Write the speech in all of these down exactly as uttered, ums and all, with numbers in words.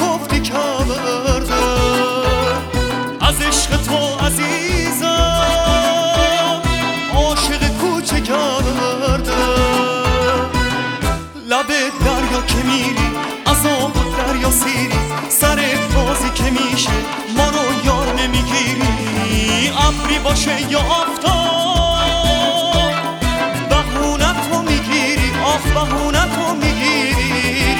گفتی کردم از عشق تو عزیزم عاشق کوچه کردم لب دریا که میری از آب دریا سیری سر بازی که میشه ما رو یار نمیگیری ابری باشه یا آفتاب بهونت رو میگیری آخ بهونت رو میگیری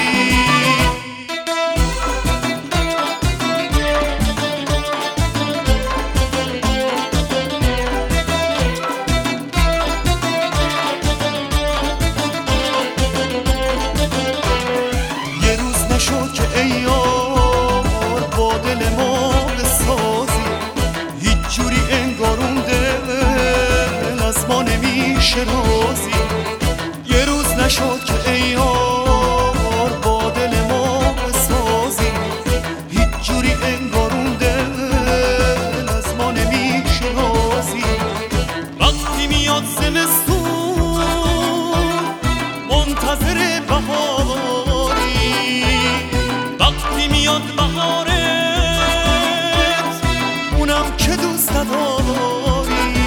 یه روز نشد که ای یار با دل ما بسازی هیچ جوری انگار اون دل از ما نمیشه رازی یه روز نشد که ای یار با دل ما بسازی هیچ جوری انگار اون دل از ما نمیشه رازی وقتی میاد زمستون منتظر بهاری وقتی میاد بهارت اونم که دوست نداری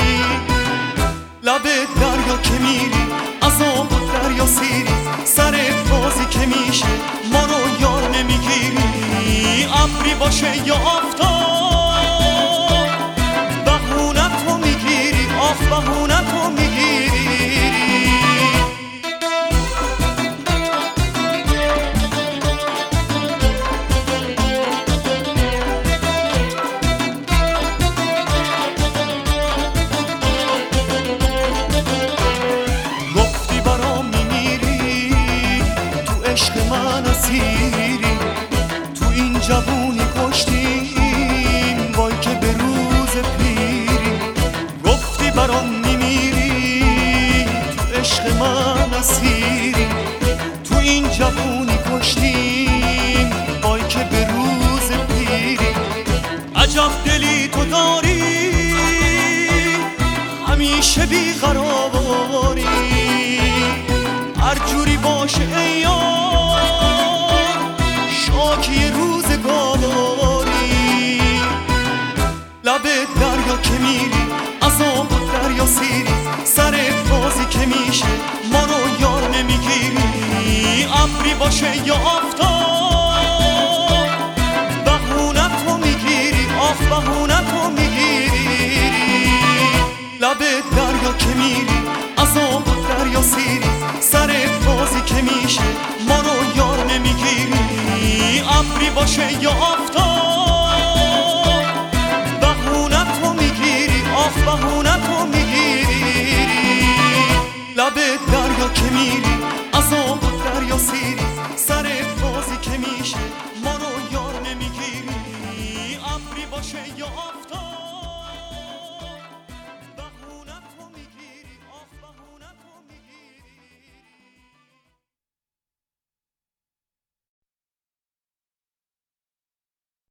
لب دریا که میری از آب دریا سیری سر بازی که میشه ما رو یار نمیگیری ابری باشه یا آفتاب بهونت رو میگیری آخ بهونت رو میگیری عشق من اسیری تو این جوونی کشتیم وای که به روز پیری گفتی برام میمیری تو عشق من اسیری تو این جوونی کشتیم وای که به روز پیری عجب دلی تو داری همیشه بیقراری هر جوری باشه ای یار شاکی روزگاری لب دریا که میری از آب دریا سیری سر بازی که میشه ما رو یار نمیگیری ابری باشه یا آفتاب بهونت رو میگیری آخ بهونت رو میگیری لب دریا که میری از آب دریا سیری سر بازی که میشه ما رو یار نمیگیری ابری باشه یا آفتاب